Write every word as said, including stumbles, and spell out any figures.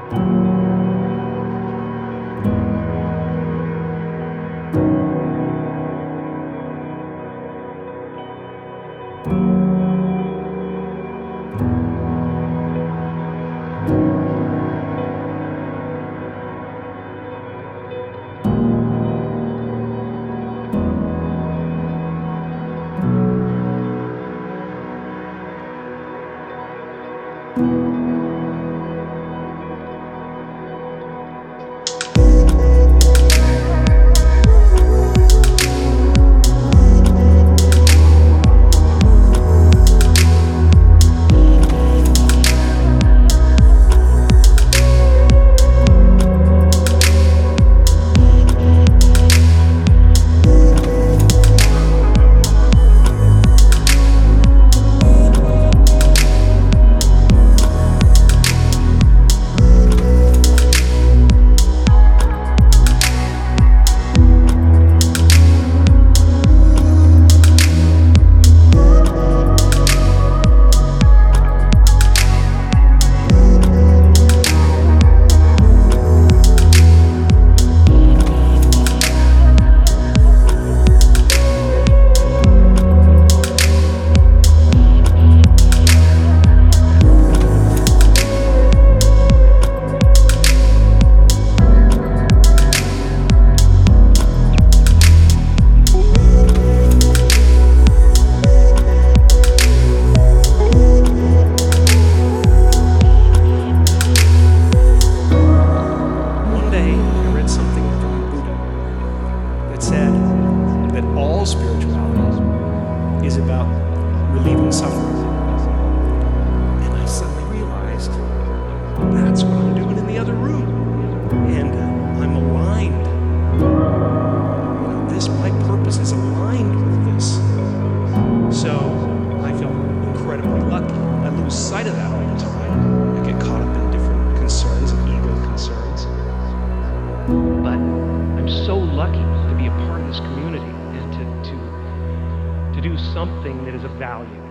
is about relieving suffering. And I suddenly realized that's what I'm doing in the other room. And uh, I'm aligned. You know, this, my purpose is aligned with this. So I feel incredibly lucky. I lose sight of that all the time. I get caught up in different concerns and ego concerns. But I'm so lucky to be a part of this community and to, to, to do something that is of value.